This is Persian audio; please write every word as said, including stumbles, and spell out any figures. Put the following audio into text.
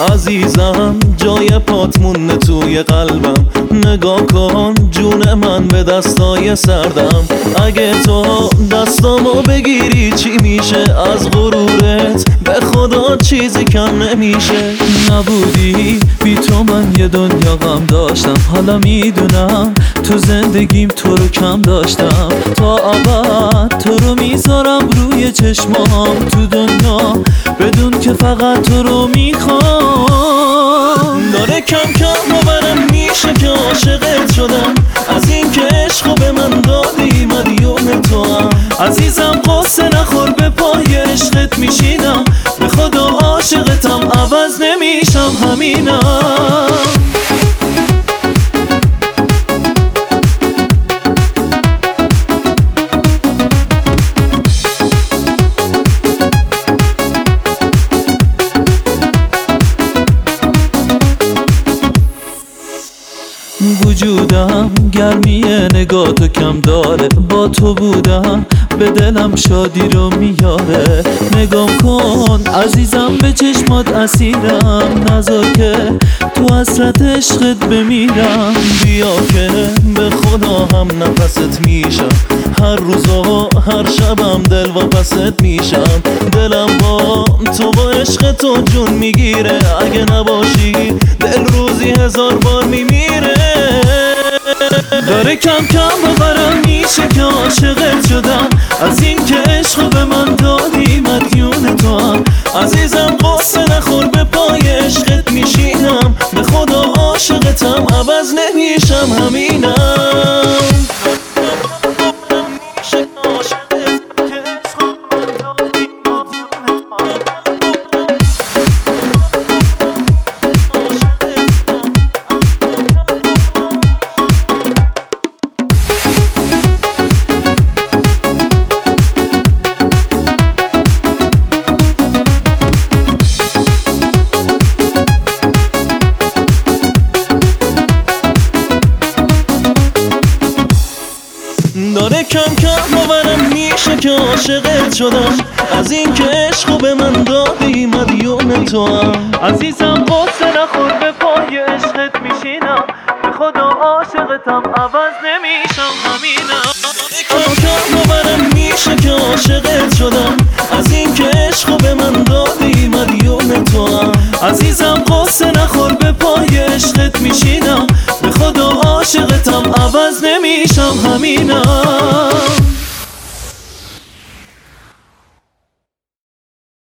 عزیزم جای پات مونه توی قلبم، نگاه کن جون من به دستای سردم. اگه تو دستامو بگیری چی میشه؟ از غرورت به خدا چیزی کم نمیشه. نبودی بی تو من یه دنیا غم داشتم، حالا میدونم تو زندگیم تو رو کم داشتم. تا ابد تو رو میذارم روی چشمام تو دنیا، بدون که فقط تو رو میخوام. داره کم کم باورم میشه که عاشقت شدم، از این که عشقو به من دادی مدیون تو هم. عزیزم قصه نخور به پای عشقت میشینم، به خدا عاشقتم عوض نمیشم همینم. وجودم گرمی نگاه تو کم داره، با تو بودم به دلم شادی رو میاره. نگام کن عزیزم به چشمات اسیرم، نذار که تو حسرت عشقت بمیرم. بیا که به خدا هم نفست میشم، هر روز و هر شبم دل واپست میشم. دلم با تو با عشق تو جون میگیره، اگه نباشی دل روزی هزار بار میمیره. داره کم کم باورم میشه که عاشقت شدم، از این که عشقو به من دادی مدیون تو هم. عزیزم قصه نخور به پای عشقت میشینم، به خدا عاشقتم عوض نمیشم همینم. داره کم کم باورم میشه که عاشقت شدم، از این که عشقو به من دادی مدیون تو هم. عزیزم قصه نخور به پای عشقت میشینم، به خدا عاشقتم عوض نمیشم همینم. کم کم باورم میشه که عاشقت شدم، از این که عشقو به من دادی مدیون تو هم. عزیزم قصه نخور به پای عشقت میشینم، به خدا عاشقتم عوض نمیشم همینم.